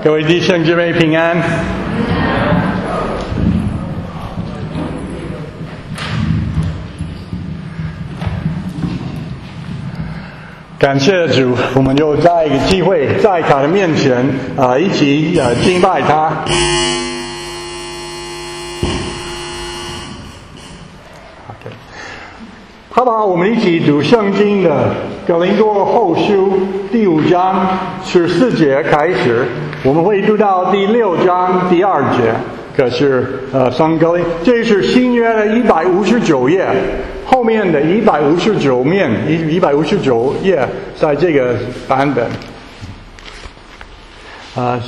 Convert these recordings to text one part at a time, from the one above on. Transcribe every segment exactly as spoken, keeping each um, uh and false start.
各位弟兄姊妹平安。感谢主，我们又在一个机会，在他的面前啊、呃，一起呃敬拜他。OK， 好不好？我们一起读圣经的哥林多后书第五章十四节开始，我们会读到第六章第二节。可是呃，上格林，这是新约的一百五十九页。后面的一百五十九面，一一百五十九页，在这个版本，啊、呃，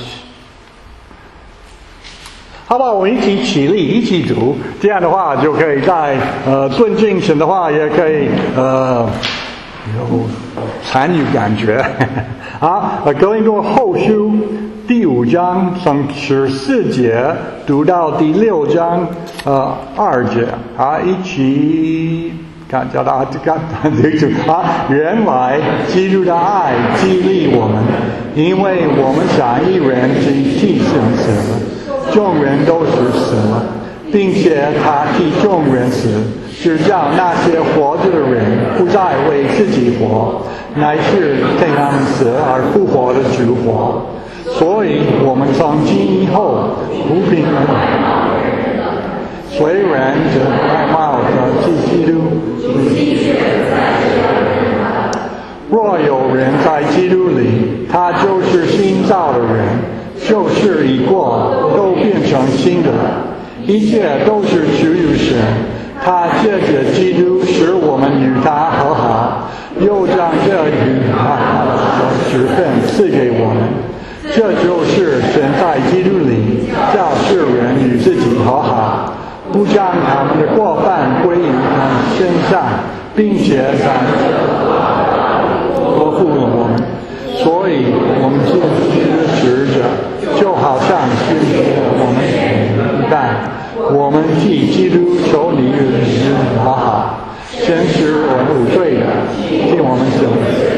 好吧，我们一起起立，一起读，这样的话就可以在呃尊敬神的话，也可以呃有参与感觉。好，呃，哥林多后书第五章从十四节读到第六章呃二节，好，一起看，叫大家看这个啊，原来基督的爱激励我们，因为我们想一人替替人死了，众人都是死了，并且他替众人死，是叫那些活着的人不再为自己活，乃是替他们死而复活的主活。所以我们从今以后不凭虽然这外貌和基督，若有人在基督里，他就是新造的人，旧事已过，都变成新的，一切都是出于神。他借着基督使我们与他和好，又将这与他的职分赐给我们。这就是神在基督里叫世人与自己和好，不将他们的过犯归于他们身上，并且在托付了我们。所以我们借基督的使者，就好像是我们一般，我们替基督求你与人和好，神使我们无罪的，替我们行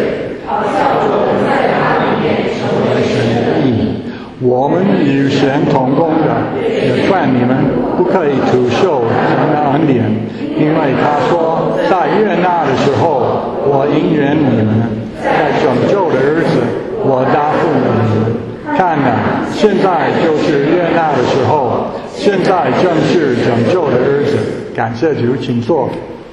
我们与神同工的，也劝你们不可以徒受神的恩典，因为他说，在悦纳的时候，我应允你们；在拯救的日子，我答复你们。看哪，现在就是悦纳的时候，现在正是拯救的日子。感谢主，请坐。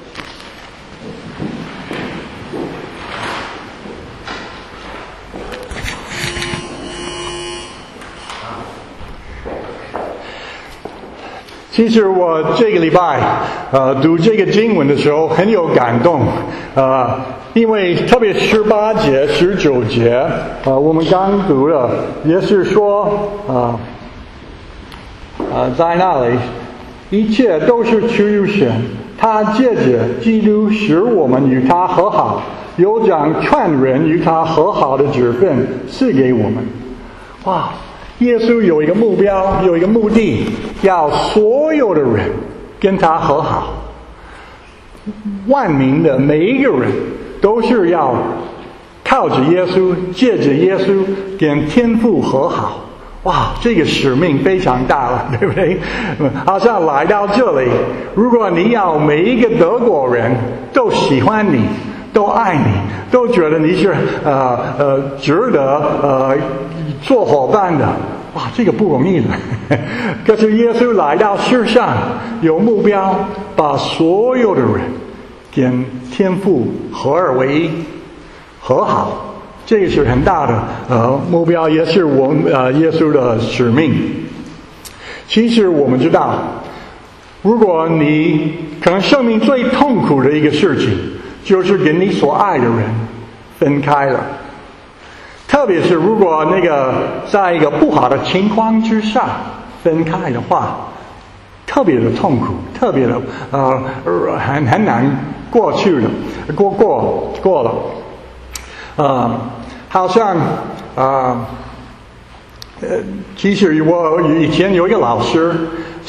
其实我这个礼拜呃读这个经文的时候很有感动，呃，因为特别十八节、十九节，呃，我们刚读了，也是说，呃，呃，在那里一切都是出于神，他借着基督使我们与他和好，又将劝人与他和好的职分赐给我们。哇！耶稣有一个目标，有一个目的，要所有的人跟他和好。万民的每一个人都是要靠着耶稣，借着耶稣跟天父和好。哇，这个使命非常大了，对不对？好像来到这里，如果你要每一个德国人都喜欢你，都爱你，都觉得你是呃呃值得呃做伙伴的，哇，这个不容易的。可是耶稣来到世上，有目标，把所有的人跟天父合而为一，和好，这是很大的呃目标，也是我们呃耶稣的使命。其实我们知道，如果你可能生命最痛苦的一个事情，就是跟你所爱的人分开了。特别是如果那个在一个不好的情况之下分开的话，特别的痛苦，特别的呃很很难过去的，过过过了。呃，好像呃呃，其实我以前有一个老师，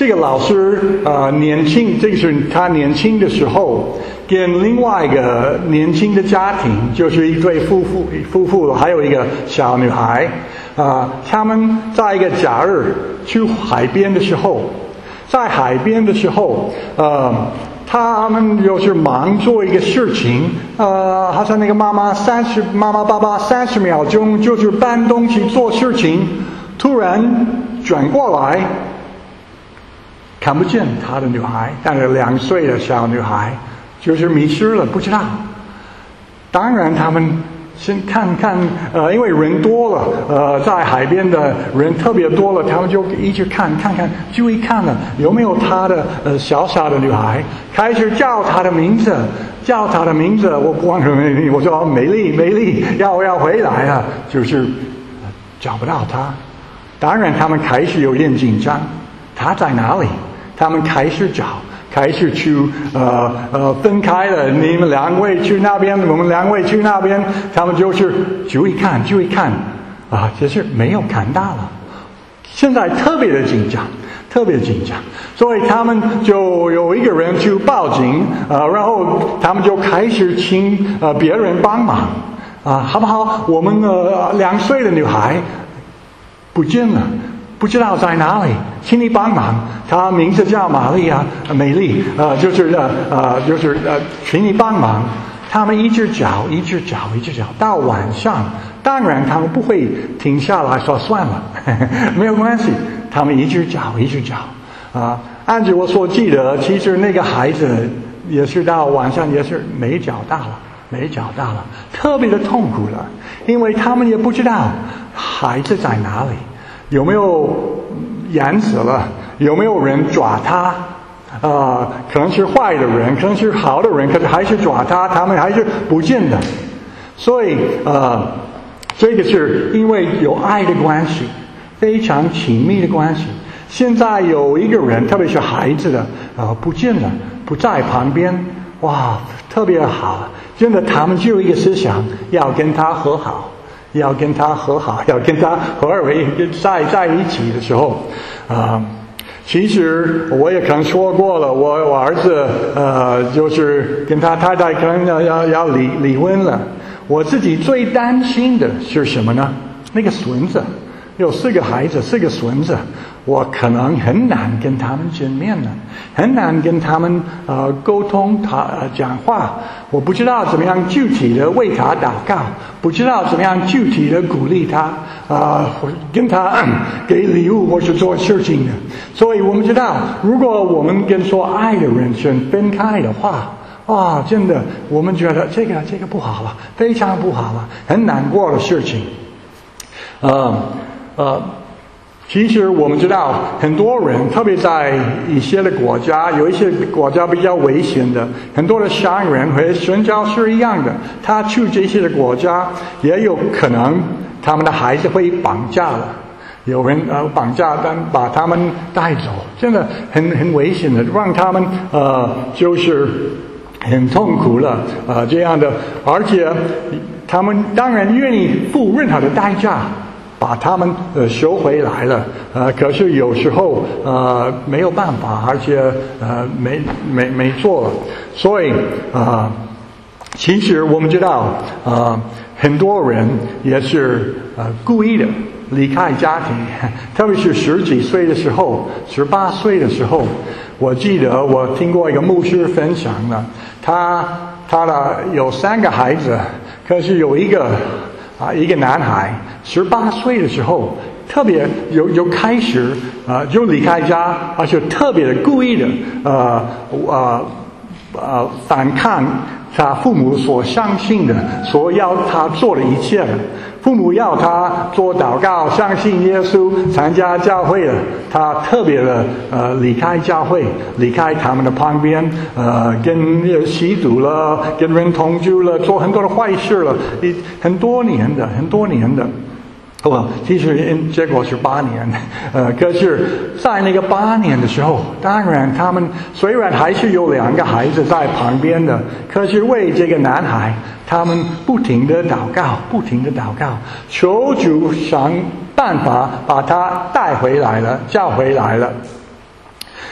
这个老师呃年轻，这个是他年轻的时候，跟另外一个年轻的家庭，就是一对夫妇夫妇，还有一个小女孩啊、呃，他们在一个假日去海边的时候，在海边的时候，呃。他们就是忙做一个事情，呃，好像那个妈妈三十，妈妈爸爸三十秒钟就是搬东西做事情，突然转过来，看不见他的女孩，但是两岁的小女孩就是迷失了，不知道。当然他们先看看，呃，因为人多了，呃，在海边的人特别多了，他们就一直看看看，注意看了有没有他的呃小小的女孩，开始叫她的名字，叫她的名字，我不忘了美丽，我说美丽美丽，要要回来啊，就是找不到她。当然他们开始有点紧张，她在哪里？他们开始找。开始去呃呃分开了，你们两位去那边，我们两位去那边，他们就是注意看，注意看，啊，就是没有看到了。现在特别的紧张，特别紧张，所以他们就有一个人去报警，呃，然后他们就开始请呃别人帮忙，啊，好不好？我们呃两岁的女孩不见了。不知道在哪里，请你帮忙。她名字叫玛丽亚，美丽，呃，就是呃呃，就是呃，请你帮忙。他们一直找，一直找，一直找，到晚上，当然他们不会停下来说算了，呵呵没有关系。他们一直找，一直找。啊、呃，按照我所记得，其实那个孩子也是到晚上也是没找到了，没找到了，特别的痛苦了，因为他们也不知道孩子在哪里。有没有淹死了？有没有人抓他？呃，可能是坏的人，可能是好的人，可是还是抓他，他们还是不见的。所以呃，这个是因为有爱的关系，非常亲密的关系。现在有一个人，特别是孩子的呃不见了，不在旁边，哇，特别好，真的，他们就有一个思想，要跟他和好。要跟他和好，要跟他合二为一，在在一起的时候，啊、呃，其实我也可能说过了，我我儿子呃，就是跟他太太可能要要要离离婚了。我自己最担心的是什么呢？那个孙子，有四个孩子，四个孙子，我可能很难跟他们见面了，很难跟他们呃沟通，他呃讲话。我不知道怎么样具体的为他祷告，不知道怎么样具体的鼓励他，啊、呃，跟他、嗯、给礼物或是做事情的。所以我们知道，如果我们跟说爱的人选分开的话，哇，真的，我们觉得这个这个不好了，非常不好了，很难过的事情。呃呃。其实我们知道，很多人，特别在一些的国家，有一些国家比较危险的，很多的商人和宣教士一样的，他去这些的国家，也有可能他们的孩子会绑架了，有人呃绑架，但把他们带走，真的很很危险的，让他们呃就是很痛苦了，呃这样的，而且他们当然愿意付任何的代价。把他们呃收回来了，呃，可是有时候呃没有办法，而且呃没没没做了，所以啊、呃，其实我们知道啊、呃，很多人也是呃故意的离开家庭，特别是十几岁的时候，十八岁的时候，我记得我听过一个牧师分享了，他他的有三个孩子，可是有一个。啊，一个男孩十八岁的时候，特别有有开始啊、呃，就离开家，而且特别的故意的呃呃呃反抗他父母所相信的，所要他做的一切的。父母要他做祷告，相信耶稣，参加教会的，他特别的呃离开教会，离开他们的旁边，呃跟吸毒了，跟人同居了，做很多的坏事了，很多年的，很多年的。哦，其实结果是八年，呃，可是，在那个八年的时候，当然他们虽然还是有两个孩子在旁边的，可是为这个男孩，他们不停的祷告，不停的祷告，求主想办法把他带回来了，叫回来了。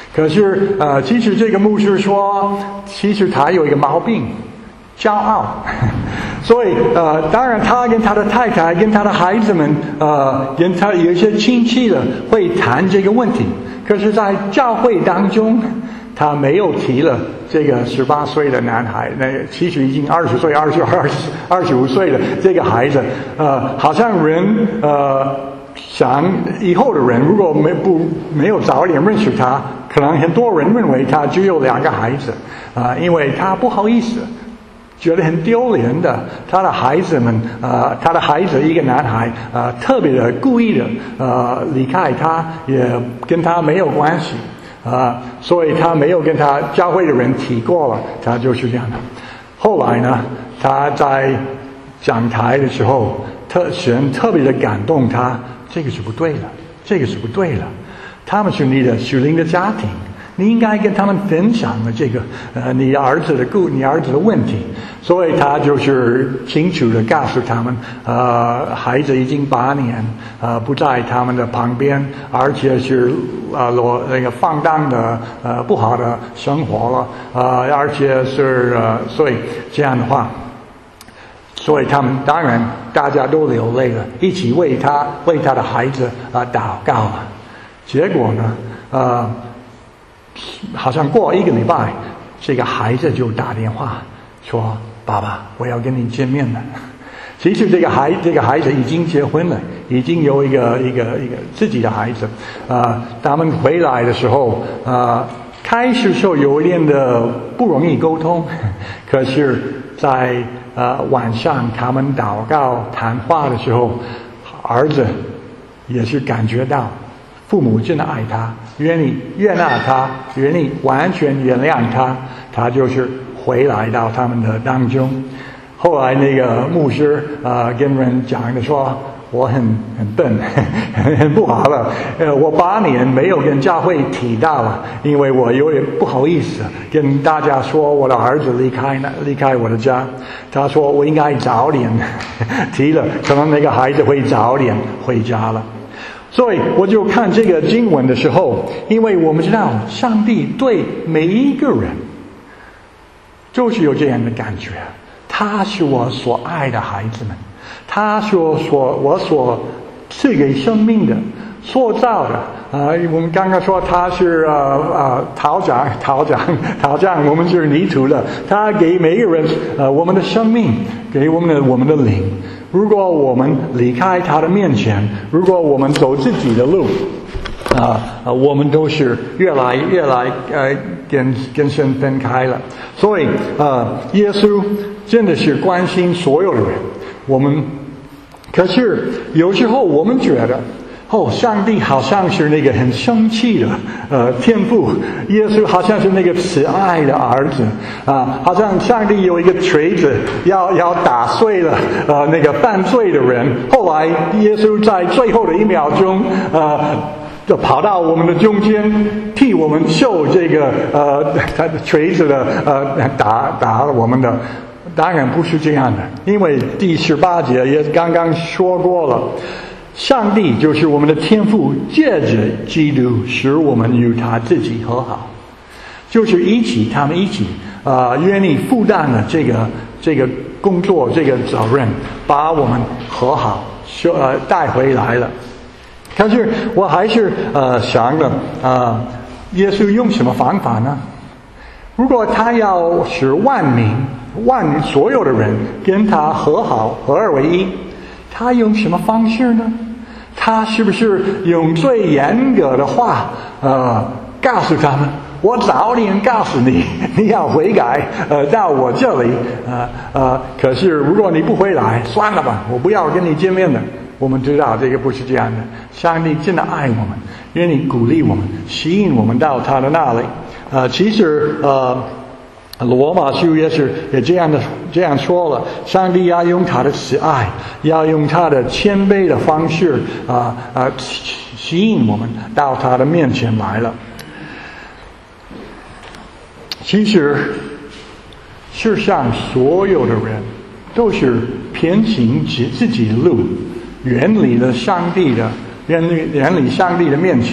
可是呃，其实这个牧师说，其实他有一个毛病，骄傲。所以呃，当然他跟他的太太跟他的孩子们呃，跟他有一些亲戚的会谈这个问题，可是在教会当中他没有提了这个十八岁的男孩，那其实已经二十岁、二十二、二十五岁的这个孩子，呃，好像人呃想以后的人如果没不没有早点认识他，可能很多人认为他只有两个孩子啊、呃，因为他不好意思。觉得很丢脸的，他的孩子们，呃，他的孩子一个男孩，呃，特别的故意的，呃，离开他，也跟他没有关系，啊、呃，所以他没有跟他教会的人提过了，他就是这样的。后来呢，他在讲台的时候，特神特别的感动他，这个是不对的，这个是不对的，他们是你的属灵的家庭。你应该跟他们分享的这个呃你儿子的故你儿子的问题，所以他就是清楚的告诉他们，呃孩子已经八年呃不在他们的旁边，而且是呃罗那个放荡的呃不好的生活了，呃而且是呃所以这样的话，所以他们当然大家都流泪了，一起为他为他的孩子啊、呃、祷告了。结果呢呃好像过一个礼拜，这个孩子就打电话说：“爸爸，我要跟你见面了。”其实这个孩这个孩子已经结婚了，已经有一个一个一个自己的孩子。啊、呃，他们回来的时候，啊、呃，开始时候有一点的不容易沟通，可是在呃晚上他们祷告谈话的时候，儿子也是感觉到父母真的爱他，愿意悦纳他，愿意完全原谅他，他就是回来到他们的当中。后来那个牧师啊、呃、跟人讲的说，我很很笨，很很不好了，呃，我八年没有跟教会提到了，因为我有点不好意思跟大家说我的儿子离开了离开我的家。他说我应该早点提了，可能那个孩子会早点回家了。所以我就看这个经文的时候，因为我们知道上帝对每一个人就是有这样的感觉，他是我所爱的孩子们，他是我所我所赐给生命的塑造的啊、呃，我们刚刚说他是呃呃陶匠陶匠陶匠，我们是泥土的，他给每一个人呃我们的生命，给我们的我们的灵。如果我们离开他的面前，如果我们走自己的路，啊、呃，我们都是越来越来呃跟跟神分开了。所以呃，耶稣真的是关心所有的人。我们可是有时候我们觉得，哦，上帝好像是那个很生气的呃天父，耶稣好像是那个慈爱的儿子啊，好像上帝有一个锤子要要打碎了呃那个犯罪的人。后来耶稣在最后的一秒钟呃就跑到我们的中间，替我们受这个呃他的锤子的呃打打我们的。当然不是这样的，因为第十八节也刚刚说过了。上帝就是我们的天父，借着基督使我们与他自己和好，就是一起他们一起啊、呃，愿意负担了这个这个工作这个责任，把我们和好呃带回来了。可是我还是呃想着啊、呃，耶稣用什么方法呢？如果他要使万民万所有的人跟他和好合二为一，他用什么方式呢？他是不是用最严格的话呃告诉他们，我早点告诉你你要悔改呃到我这里呃呃可是如果你不回来，算了吧，我不要跟你见面了。我们知道这个不是这样的，上帝真的爱我们，愿意鼓励我们，吸引我们到他的那里。呃其实呃罗马书也是也这样的这样说了，上帝要用他的慈爱，要用他的谦卑的方式啊啊、呃呃、吸引我们到他的面前来了。其实世上所有的人都是偏行自己的路，远离了上帝的远离远离上帝的面前。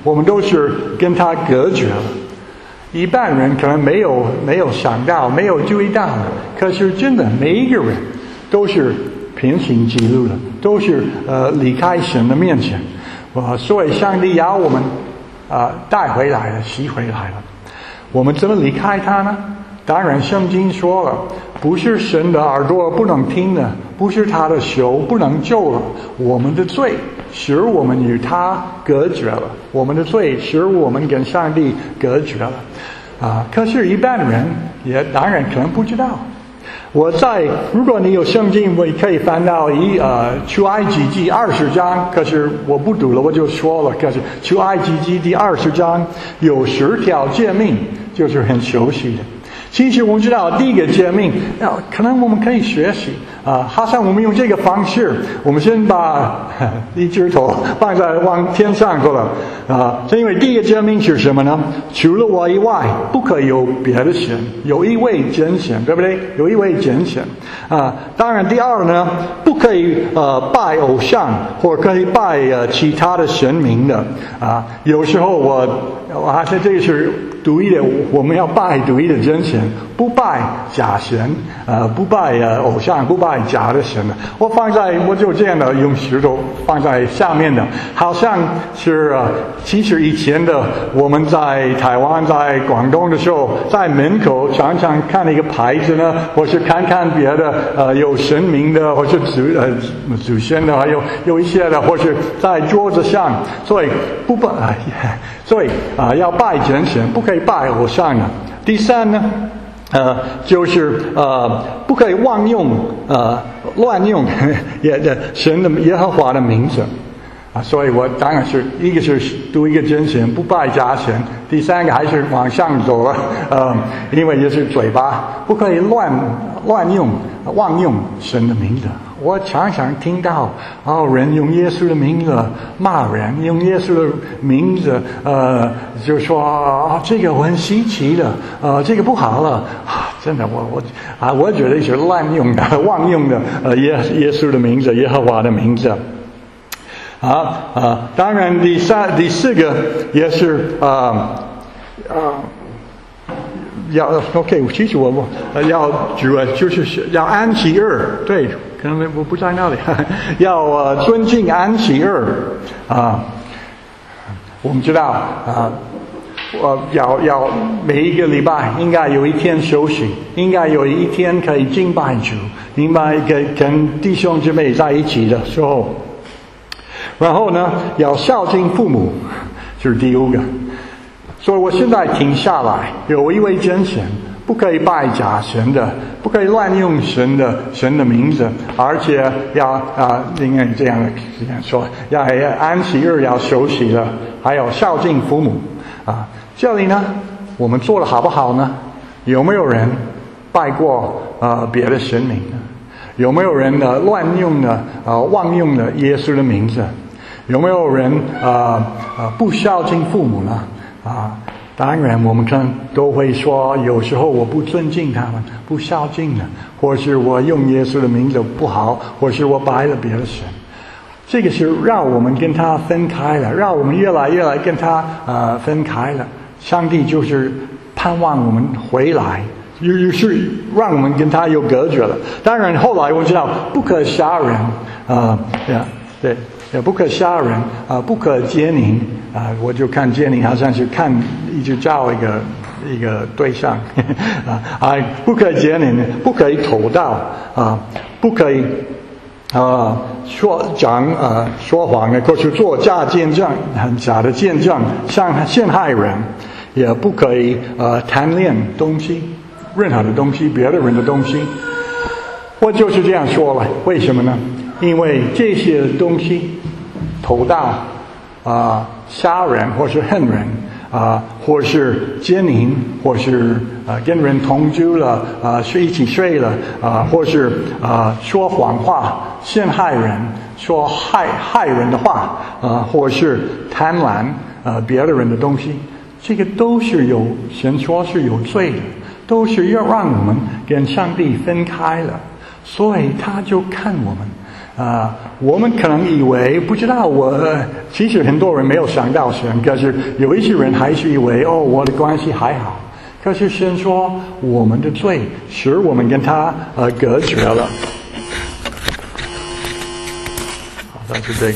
我们都是跟他隔绝了。一般人可能没有没有想到，没有注意到的，可是真的每一个人都是平行记录的，都是呃离开神的面前，呃，所以上帝要我们啊、呃、带回来了，吸回来了。我们怎么离开他呢？当然，圣经说了，不是神的耳朵不能听的，不是他的手不能救了。我们的罪使我们与他隔绝了，我们的罪使我们跟上帝隔绝了。啊，可是一般人也当然可能不知道。我在，如果你有圣经，我可以翻到一呃出埃及记二十章，可是我不读了，我就说了，可是出埃及记第二十章有十条诫命，就是很熟悉的。其实我们知道第一个诫命，要可能我们可以学习啊，好像我们用这个方式，我们先把一只头放在往天上去了啊。是因为第一个诫命是什么呢？除了我以外，不可以有别的神，有一位真神，对不对？有一位真神啊。当然，第二呢，不可以呃拜偶像，或者可以拜呃其他的神明的啊。有时候我我还是这个是独一的，我们要拜独一的真神，不拜假神，呃，不拜呃偶像，不拜假的神的。我放在，我就这样的用石头放在下面的，好像是呃，其实以前的我们在台湾、在广东的时候，在门口常常看一个牌子呢，或是看看别的呃有神明的，或是祖呃祖先的，还有有一些的，或是在桌子上，所以不拜，呃、所以啊、呃、要拜真神，不可以拜偶像的。第三呢，呃，就是呃，不可以妄用呃乱用也的神的耶和华的名字啊。所以我当然是一个是读一个真神，不拜假神。第三个还是往上走了，呃，因为也是嘴巴不可以乱乱用妄用神的名字。我常常听到哦，人用耶稣的名字骂人，用耶稣的名字，呃，就说啊、哦，这个我很稀奇的，呃，这个不好了啊！真的，我我啊，我觉得是滥用的、妄用的，呃，耶耶稣的名字、耶和华的名字。啊啊，当然第三、第四个也是啊啊。要 OK， 其实我我呃要主要就是要安息日，对，可能我不在那里，要呃尊敬安息日啊。我们知道啊，我要要每一个礼拜应该有一天休息，应该有一天可以敬拜主，应该跟跟弟兄姊妹在一起的时候。然后呢，要孝敬父母，是第五个。所以我现在停下来，有一位真神，不可以拜假神的，不可以乱用神的神的名字，而且要啊，应该这样这样说，要安息日要休息了，还有孝敬父母啊。这里呢，我们做的好不好呢？有没有人拜过呃别的神明呢？有没有人呢乱用的呃妄用的耶稣的名字？有没有人呃呃不孝敬父母呢？啊，当然我们看都会说，有时候我不尊敬他们，不孝敬的，或是我用耶稣的名字不好，或是我拜了别的神。这个是让我们跟他分开了，让我们越来越来跟他呃分开了。上帝就是盼望我们回来，于是让我们跟他有隔绝了。当然后来我们知道不可杀人啊，对、呃、对。也不可杀人啊、呃，不可奸淫啊、呃，我就看奸淫好像是看一直照一个一个对象啊啊，不可奸淫，不可以偷盗啊，不可以啊说讲呃说谎的，或是做假见证，很假的见证，像陷害人，也不可以呃贪恋东西，任何的东西，别的人的东西。我就是这样说了，为什么呢？因为这些东西，偷盗啊、呃、杀人或是恨人啊、呃，或是奸淫，或是呃跟人同居了啊、呃，睡一起睡了啊、呃，或是啊、呃、说谎话，陷害人，说害害人的话啊、呃，或是贪婪呃别的人的东西，这个都是有神说是有罪的，都是要让我们跟上帝分开了。所以他就看我们啊，我们可能以为不知道我，其实很多人没有想到神，可是有一些人还是以为哦，我的关系还好。可是神说，我们的罪使我们跟他呃隔绝了。好，那是这个。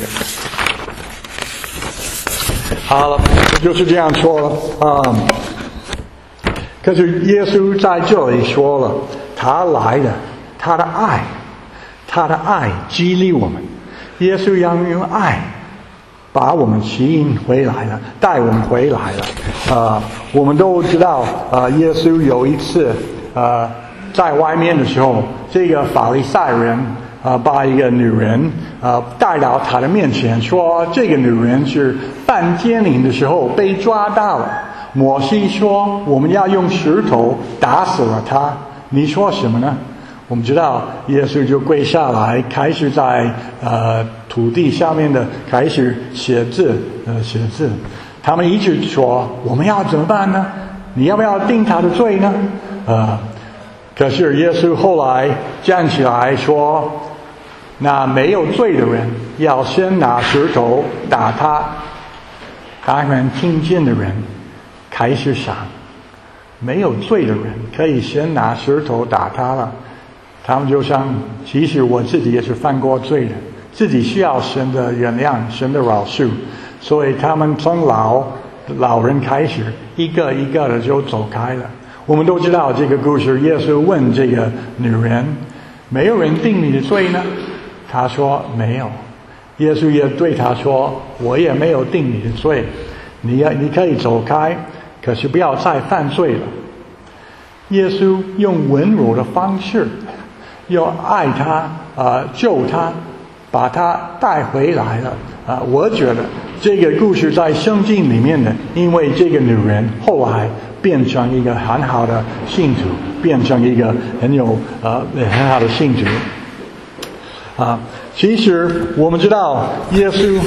好了，就是这样说了啊、嗯。可是耶稣在这里说了，他来的，他的爱。他的爱激励我们，耶稣要用爱把我们吸引回来了，带我们回来了。呃，我们都知道，呃，耶稣有一次，呃，在外面的时候，这个法利赛人呃把一个女人呃带到他的面前，说这个女人是犯奸淫的时候被抓到了。摩西说我们要用石头打死了她，你说什么呢？我们知道耶稣就跪下来，开始在呃土地下面的开始写字，呃写字。他们一直说我们要怎么办呢？你要不要定他的罪呢？呃，可是耶稣后来站起来说，那没有罪的人要先拿石头打他。当然听见的人开始想，没有罪的人可以先拿石头打他了。他们就想，其实我自己也是犯过罪的，自己需要神的原谅，神的饶恕，所以他们从老老人开始，一个一个的就走开了。我们都知道这个故事，耶稣问这个女人，没有人定你的罪呢？她说没有。耶稣也对她说，我也没有定你的罪，你要你可以走开，可是不要再犯罪了。耶稣用温柔的方式，用爱他呃救他，把他带回来了啊、呃！我觉得这个故事在圣经里面的，因为这个女人后来变成一个很好的信徒，变成一个很有呃很好的信徒啊、呃。其实我们知道耶稣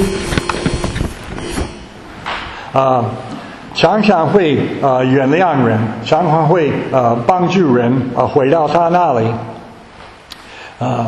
啊。呃常常会呃原谅人，常常会呃帮助人呃回到他那里。呃，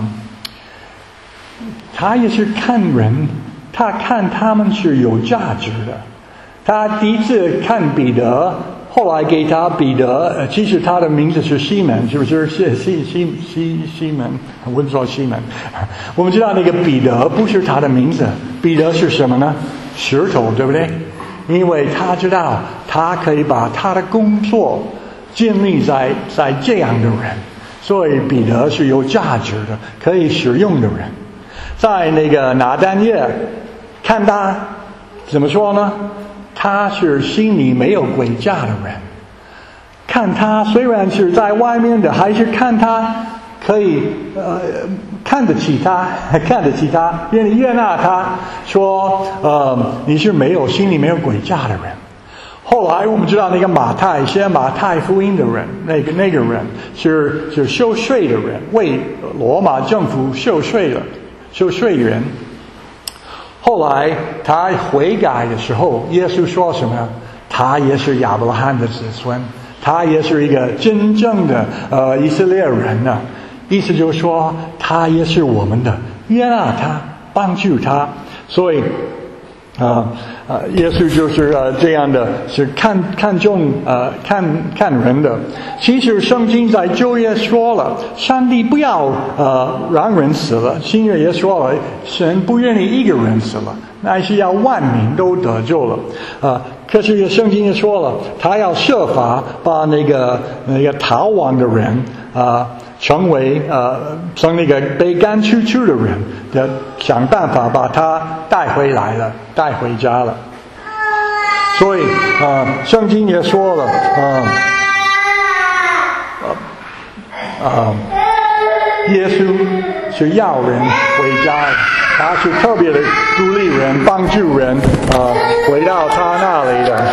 他也是看人，他看他们是有价值的。他第一次看彼得，后来给他彼得，呃、其实他的名字是西门，是不是？是西西西西门，我说西门。我们知道那个彼得不是他的名字，彼得是什么呢？石头，对不对？因为他知道他可以把他的工作建立在在这样的人，所以彼得是有价值的，可以使用的人。在那个拿但业看他怎么说呢？他是心里没有诡诈的人，看他虽然是在外面的，还是看他可以呃看得起他，看得起他，愿意悦纳他，说呃你是没有心里没有诡诈的人。后来我们知道那个马太，写马太福音的人，那个那个人是是收税的人，为罗马政府收税了，收税人。后来他悔改的时候，耶稣说什么？他也是亚伯拉罕的子孙，他也是一个真正的呃以色列人呢、啊。意思就是说，他也是我们的，悦纳他，帮助他。所以啊呃，耶稣就是呃这样的，是看看重呃看看人的。其实圣经在旧约说了，上帝不要呃让人死了，新约也说了，神不愿意一个人死了，乃是要万民都得救了啊、呃。可是圣经也说了，他要设法把那个那个逃亡的人啊。呃成为呃，从那个被赶出去的人的想办法把他带回来了，带回家了。所以呃，圣经也说了，呃，呃，耶稣是要人回家的，他是特别的鼓励人、帮助人，呃，回到他那里的。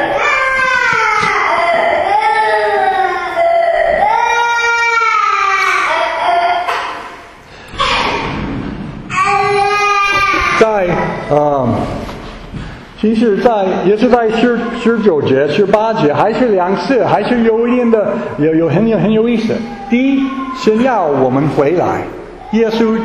在呃，其实在也是在十十九节、十八节，还是两次，还是有一点的有有很有很有意思。第一，先要我们回来，耶稣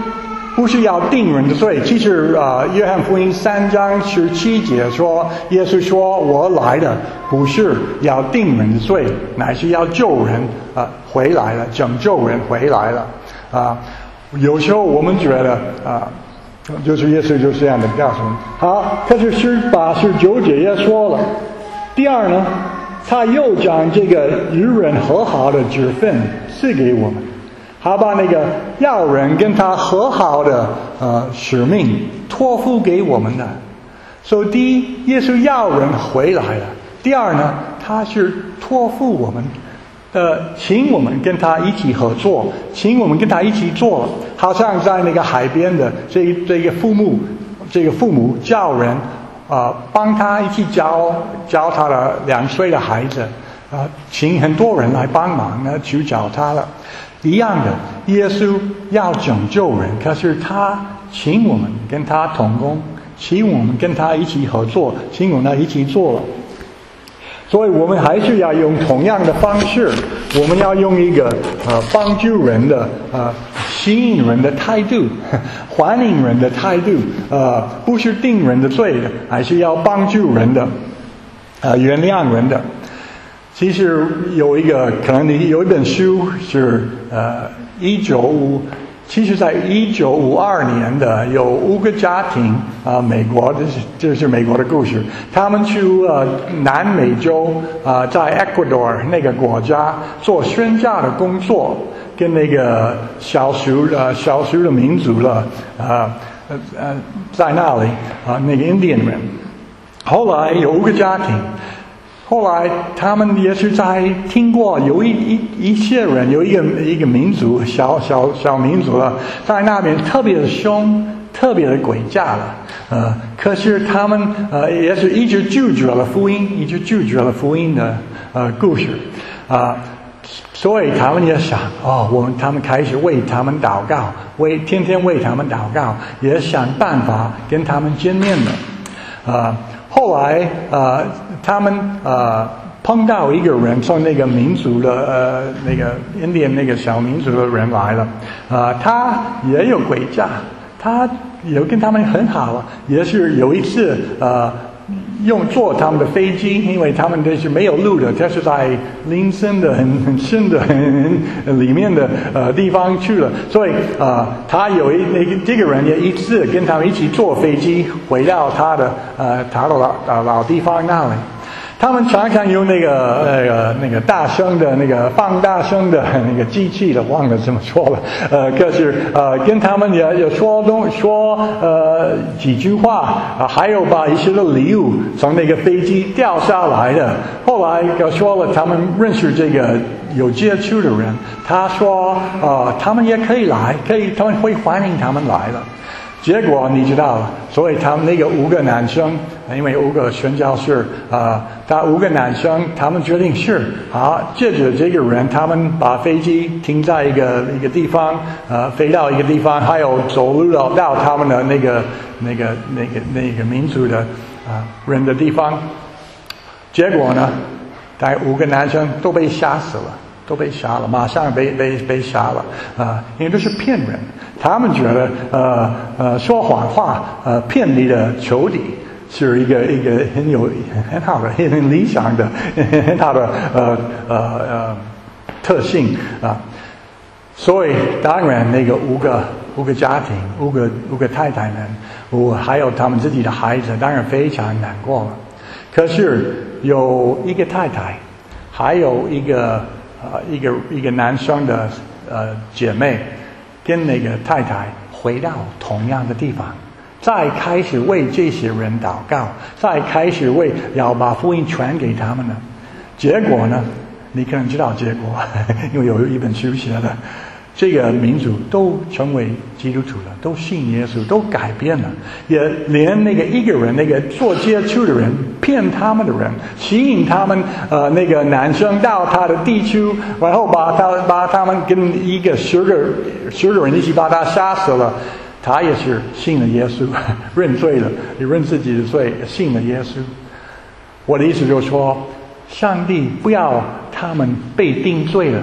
不是要定人的罪。其实啊，约翰福音三章十七节说，耶稣说：“我来的不是要定人的罪，乃是要救人啊回来了，拯救人回来了。”啊，有时候我们觉得啊，就是耶稣就是这样的告诉我们。好，可是十八十九节也说了，第二呢，他又将这个与人和好的职分赐给我们。他把那个要人跟他和好的呃使命托付给我们的。所以第一，耶稣要人回来了；第二呢，他是托付我们，呃，请我们跟他一起合作，请我们跟他一起做，好像在那个海边的这这个父母，这个父母叫人啊、呃，帮他一起教教他的两岁的孩子啊、呃，请很多人来帮忙呢，去教他了。一样的，耶稣要拯救人，可是他请我们跟他同工，请我们跟他一起合作，请我们一起做了。所以我们还是要用同样的方式，我们要用一个呃帮助人的呃吸引人的态度，欢迎人的态度，呃不是定人的罪的，还是要帮助人的，呃原谅人的。其实有一个可能你有一本书是呃一九五，其实在一九五二年的有五个家庭啊、呃，美国这是这是美国的故事，他们去呃南美洲啊、呃，在 Ecuador 那个国家做宣教的工作，跟那个少数呃少数的民族了啊呃呃在那里啊、呃、那个印第安人，后来有五个家庭。后来他们也是在听过有一一一些人有一个一个民族小小小民族了，在那边特别的凶，特别的诡诈了，呃，可是他们呃也是一直拒绝了福音，一直拒绝了福音的呃故事啊、呃，所以他们也想哦，我们他们开始为他们祷告，为天天为他们祷告，也想办法跟他们见面的，啊、呃。后来呃，他们呃碰到一个人，从那个民族的呃那个印第安那个小民族的人来了，啊、呃，他也有诡诈，他也跟他们很好，也是有一次呃用坐他们的飞机，因为他们这是没有路的，他是在林森的很很深的很里面的呃地方去了，所以呃他有一那个这个人也一次跟他们一起坐飞机回到他的呃他的老呃老地方那里。他们常常用那个那个那个大声的那个放大声的那个机器的，忘了怎么说了。呃，可是呃跟他们也也说东说呃几句话啊、呃，还有把一些的礼物从那个飞机掉下来的。后来又说了，他们认识这个有接触的人，他说呃他们也可以来，可以他们会欢迎他们来了。结果你知道了，所以他们那个五个男生，因为五个宣教士啊，他五个男生，他们决定是好，借着这个人，他们把飞机停在一个一个地方，呃，飞到一个地方，还有走路到到他们的那个那个那个那个民族的啊、呃、人的地方。结果呢，大概五个男生都被杀死了。都被杀了，马上被被被杀了啊、呃！因为这是骗人，他们觉得呃呃说谎话呃骗你的仇敌是一个一个很有很好的很理想的很好的呃呃呃特性啊、呃，所以当然那个五个五个家庭五个五个太太们，我还有他们自己的孩子，当然非常难过了。可是有一个太太，还有一个。呃，一个一个男生的呃姐妹，跟那个太太回到同样的地方，再开始为这些人祷告，再开始为要把福音传给他们呢。结果呢，你可能知道结果，因为有一本书写的，这个民族都成为基督徒了，都信耶稣，都改变了，也连那个一个人那个做接触的人骗他们的人，吸引他们呃那个男生到他的地区，然后把他把他们跟一个十个十个人一起把他杀死了，他也是信了耶稣，认罪了，也认自己的罪，信了耶稣。我的意思就是说，上帝不要他们被定罪了，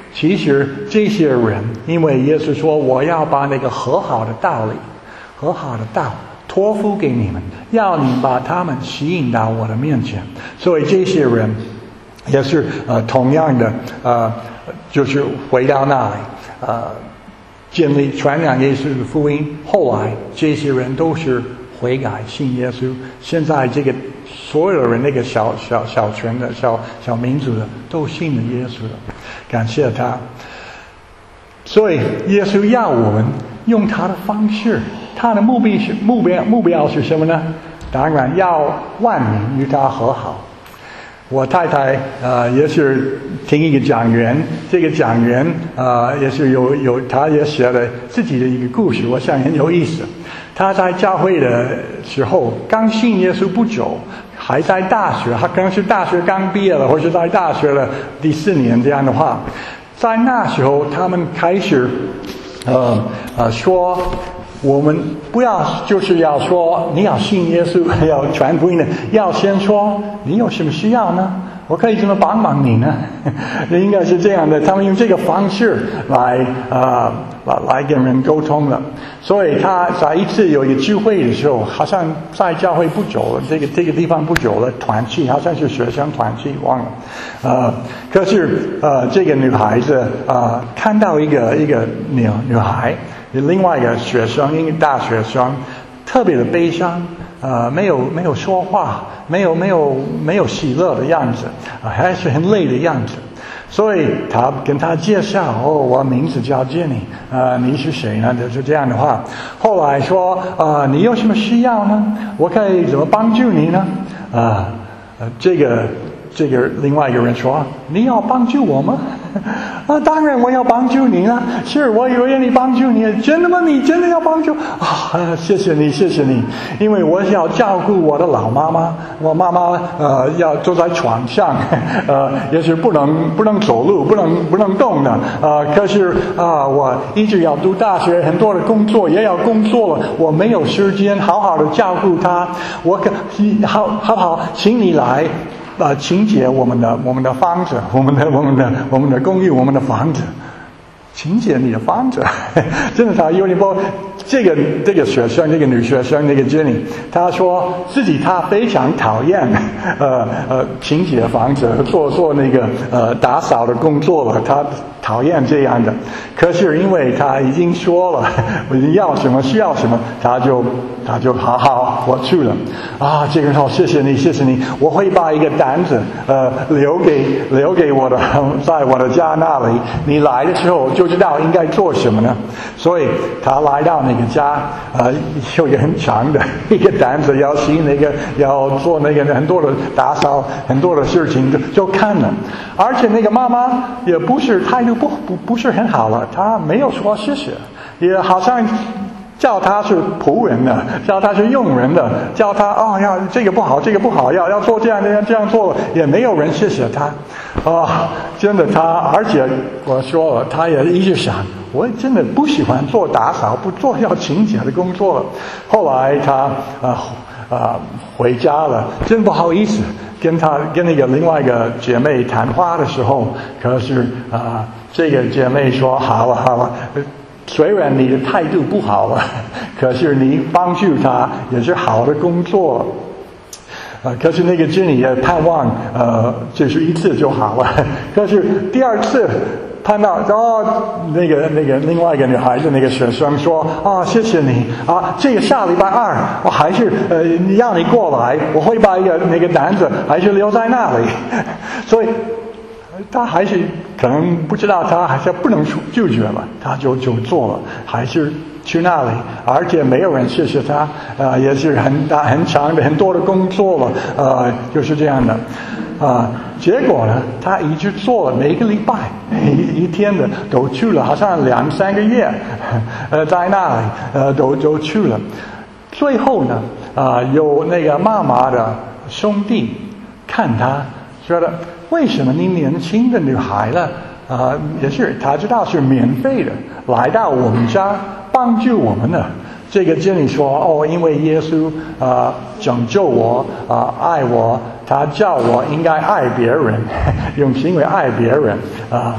其实这些人，因为耶稣说我要把那个和好的道理、和好的道托付给你们，要你把他们吸引到我的面前，所以这些人也是呃同样的呃，就是回到那里呃，建立传扬耶稣的福音。后来这些人都是悔改信耶稣，现在这个所有的人，那个小小小群的小小民族的都信了耶稣了，感谢他。所以耶稣要我们用他的方式，他的目的是目标目标是什么呢？当然要万民与他和好。我太太呃也是听一个讲员，这个讲员呃也是有有他也写了自己的一个故事，我想很有意思。他在教会的时候刚信耶稣不久，还在大学，他可能是大学刚毕业了，或者在大学的第四年这样的话，在那时候他们开始呃呃说，我们不要就是要说你要信耶稣要传福音的，要先说你有什么需要呢？我可以怎么帮忙你呢？应该是这样的，他们用这个方式来呃来跟人沟通的。所以他在一次有一个聚会的时候，好像在教会不久了，这个这个地方不久了，团契好像是学生团契，忘了。呃，可是呃这个女孩子呃看到一个一个女女孩，另外一个学生，一个大学生，特别的悲伤。呃，没有没有说话，没有没有没有喜乐的样子，啊、呃，还是很累的样子。所以他跟他介绍，哦，我名字叫 Jenny， 呃，你是谁呢？就是这样的话。后来说，呃，你有什么需要呢？我可以怎么帮助你呢？啊、呃，这个这个另外一个人说，你要帮助我吗？啊，当然我要帮助你了，是我有愿意帮助你。真的吗？你真的要帮助啊？谢谢你，谢谢你，因为我要照顾我的老妈妈，我妈妈呃要坐在床上，呃也是不能不能走路，不能不能动的，呃可是啊、呃、我一直要读大学，很多的工作也要工作了，我没有时间好好的照顾她，我可好好不好，请你来。呃，清洁我们的我们的房子，我们的我们的我们的公寓，我们的房子，清洁你的房子，真的他有点不。这个这个学生，这个女学生，那个 Jenny， 她说自己她非常讨厌呃呃清洁房子，做做那个呃打扫的工作了，她讨厌这样的。可是因为她已经说了，你要什么需要什么，她就她就好好我去了啊。这个人说谢谢你，谢谢你，我会把一个单子呃留给留给我的，在我的家那里，你来的时候就知道应该做什么呢。所以她来到那个家，呃，有一个很长的一个单子，要洗那个，要做那个很多的打扫，很多的事情就就看了。而且那个妈妈也不是态度不不不是很好了，她没有说谢谢，也好像叫他是仆人的，叫他是佣人的，叫他哦要这个不好，这个不好，要要做这样这样这样做，也没有人谢谢他，啊、哦，真的他，而且我说了，他也一直想，我真的不喜欢做打扫，不做要清洁的工作了。后来他啊啊、呃呃、回家了，真不好意思跟他跟那个另外一个姐妹谈话的时候，可是啊、呃、这个姐妹说好了好了。虽然你的态度不好了，可是你帮助他也是好的工作。呃，可是那个Jenny也盼望，呃，就是一次就好了。可是第二次盼到，哦，那个那个另外一个女孩子那个学生说，啊，谢谢你啊，这个下礼拜二我还是呃让你过来，我会把一个那个单子还是留在那里，所以。他还是可能不知道，他还是不能拒绝了，他就就做了，还是去那里，而且没有人谢谢他，呃，也是很大很长的很多的工作了，呃，就是这样的，啊、呃，结果呢，他一直做了，每个礼拜一一天的都去了，好像两三个月，呃，在那里呃都都去了，最后呢，啊、呃，有那个妈妈的兄弟看他，觉得。为什么你年轻的女孩呢？啊、呃，也是她知道是免费的，来到我们家帮助我们的。这个Jenny说：“哦，因为耶稣啊、呃、拯救我啊、呃、爱我，他叫我应该爱别人，用行为爱别人啊、呃，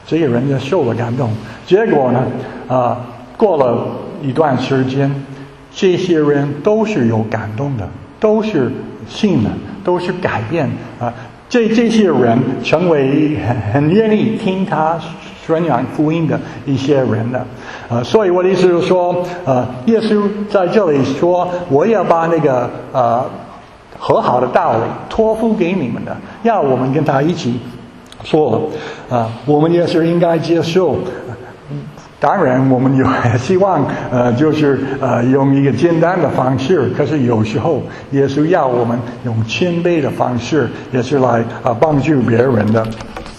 这个人就受了感动。结果呢，啊，过了一段时间，这些人都是有感动的，都是信的，都是改变啊。这这些人成为很很愿意听他宣扬福音的一些人的，呃，所以我的意思就是说，呃，耶稣在这里说，我要把那个呃和好的道理托付给你们的，要我们跟他一起说了，啊、呃，我们也是应该接受。当然，我们有希望，呃，就是呃，用一个简单的方式。可是有时候，耶稣要我们用谦卑的方式，也是来啊、呃、帮助别人的。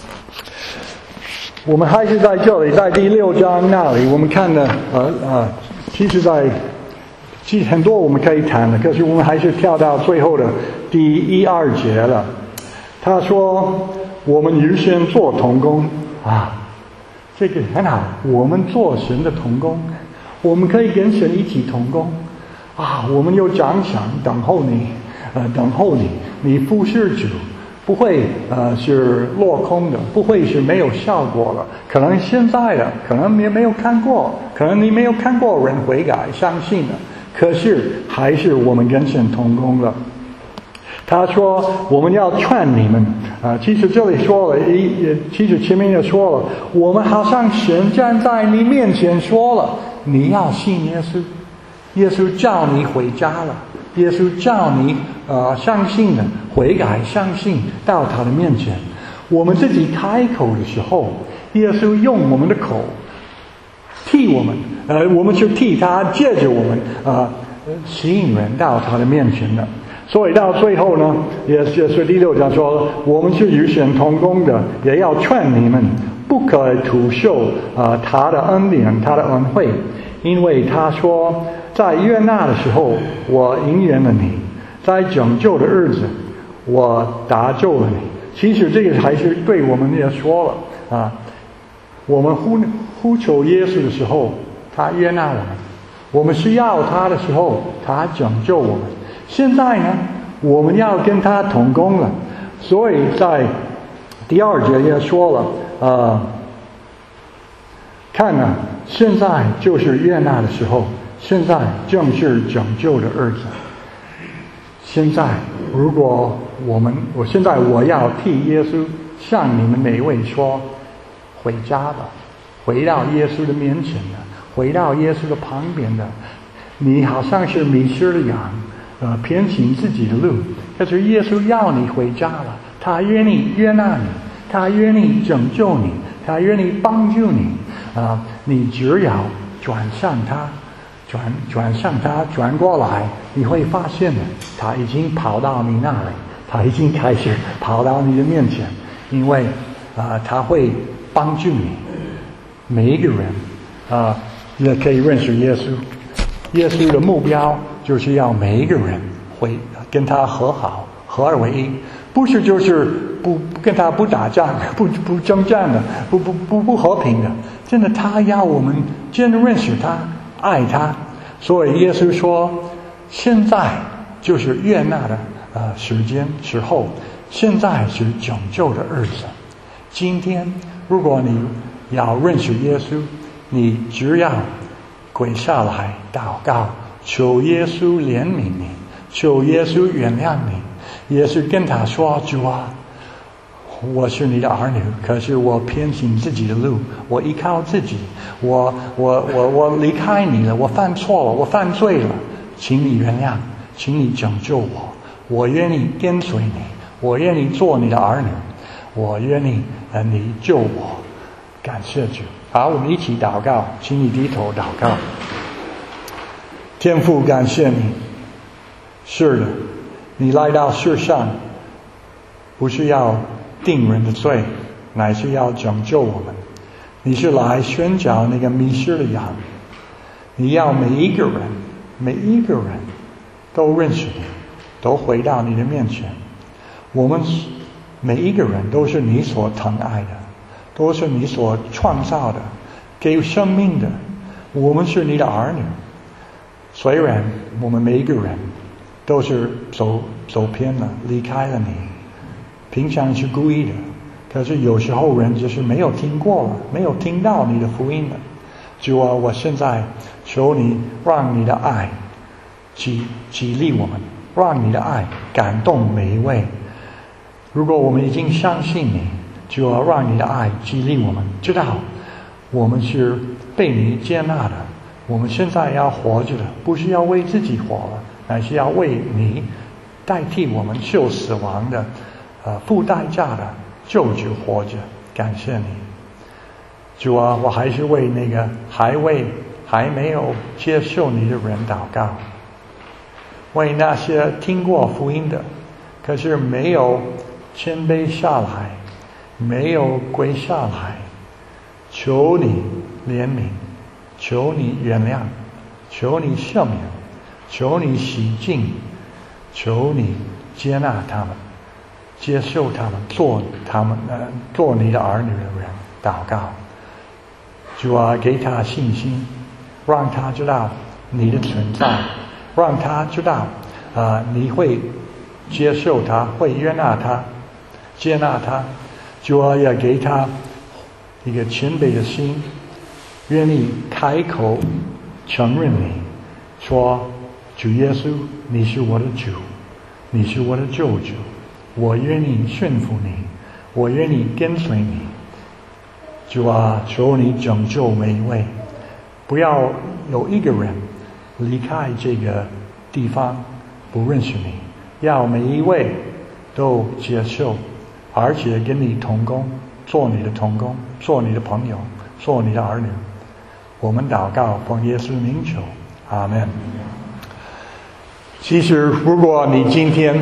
我们还是在这里，在第六章那里，我们看的，呃呃，其实在，其实很多我们可以谈的，可是我们还是跳到最后的第一二节了。他说：“我们预先做同工啊。”这个很好，我们做神的同工，我们可以跟神一起同工啊！我们有奖赏等候你，呃，等候你，你服侍主，不会呃是落空的，不会是没有效果了。可能现在的，可能你没有看过，可能你没有看过人悔改相信的，可是还是我们跟神同工了。他说我们要劝你们啊，其实这里说了一，其实前面也说了，我们好像神站在你面前说了，你要信耶稣，耶稣叫你回家了，耶稣叫你呃相信的悔改相信到他的面前。我们自己开口的时候，耶稣用我们的口替我们，呃，我们是替他借着我们呃吸引人到他的面前的。所以到最后呢，也是第六章说，我们是与神同工的，也要劝你们不可徒受啊、呃、他的恩典，他的恩惠，因为他说，在悦纳的时候，我应允了你；在拯救的日子，我搭救了你。其实这个还是对我们也说了啊，我们呼呼求耶稣的时候，他悦纳我们；我们需要他的时候，他拯救我们。现在呢，我们要跟他同工了，所以在第二节也说了，呃，看啊，现在就是悦纳的时候，现在正是拯救的日子。现在，如果我们，我现在我要替耶稣向你们每位说，回家吧，回到耶稣的面前的，回到耶稣的旁边的，你好像是迷失了羊。呃，偏行自己的路，可是耶稣要你回家了，他愿意悦纳你，他愿意拯救你，他愿意帮助你啊、呃！你只要转向他，转转向他，转过来，你会发现的，他已经跑到你那里，他已经开始跑到你的面前，因为啊、呃，他会帮助你。每一个人啊、呃，也可以认识耶稣。耶稣的目标就是要每一个人会跟他和好，合二为一，不是就是不不跟他不打仗，不不征战的，不不不不和平的。真的，他要我们真的认识他，爱他。所以耶稣说，现在就是悦纳的呃时间时候，现在是拯救的日子。今天，如果你要认识耶稣，你只要跪下来祷告，求耶稣怜悯你，求耶稣原谅你。也是跟他说，主啊，我是你的儿女，可是我偏行自己的路，我依靠自己，我我我我离开你了，我犯错了，我犯罪了，请你原谅，请你拯救我，我愿意跟随你，我愿意做你的儿女，我愿意呃你救我。感谢主。好，我们一起祷告，请你低头祷告。天父，感谢你，是的，你来到世上不是要定人的罪，乃是要拯救我们。你是来寻找那个迷失的羊，你要每一个人每一个人都认识你，都回到你的面前。我们每一个人都是你所疼爱的，都是你所创造的，给生命的。我们是你的儿女，虽然我们每一个人都是走走偏了，离开了你，平常是故意的， 可是有时候人就是没有听过了，没有听到你的福音了。主啊，我现在求你让你的爱激激励我们，让你的爱感动每一位。如果我们已经相信你，就要让你的爱激励我们，知道我们是被你接纳的。我们现在要活着的，不是要为自己活了，乃是要为你代替我们受死亡的，呃，付代价的救主活着。感谢你，主啊，我还是为那个还未还没有接受你的人祷告，为那些听过福音的，可是没有谦卑下来，没有跪下来，求你怜悯，求你原谅，求你赦免，求你洗净，求你接纳他们，接受他们，做他们呃做你的儿女的人。祷告，主啊，给他信心，让他知道你的存在，让他知道啊、呃、你会接受他，会悦纳他，接纳他。主啊，也给他一个谦卑的心，愿意开口承认你，说主耶稣，你是我的主，你是我的救主，我愿意顺服你，我愿意跟随你。主啊，求你拯救每一位，不要有一个人离开这个地方不认识你，要每一位都接受，而且跟你同工，做你的同工，做你的朋友，做你的儿女。我们祷告，奉耶稣名求，阿们。其实如果你今天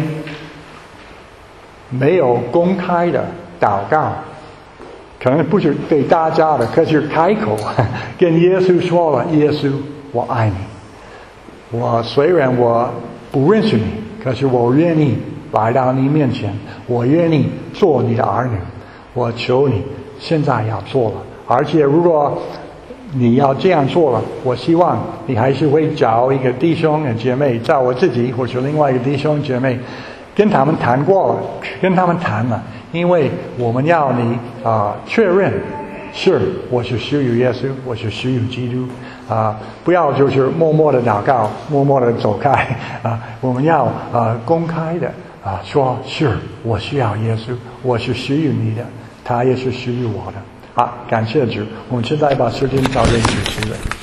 没有公开的祷告，可能不是对大家的，可是开口跟耶稣说了，耶稣，我爱你，我虽然我不认识你，可是我愿意来到你面前，我愿意做你的儿女，我求你现在要做了。而且如果你要这样做了，我希望你还是会找一个弟兄姐妹，找我自己或者另外一个弟兄姐妹，跟他们谈过了，跟他们谈了，因为我们要你啊、呃、确认是我是属于耶稣，我是属于基督啊、呃，不要就是默默的祷告，默默的走开啊、呃，我们要呃公开的啊、呃、说是我需要耶稣，我是属于你的，他也是属于我的。好，感谢主，我们现在把时间交给主持人。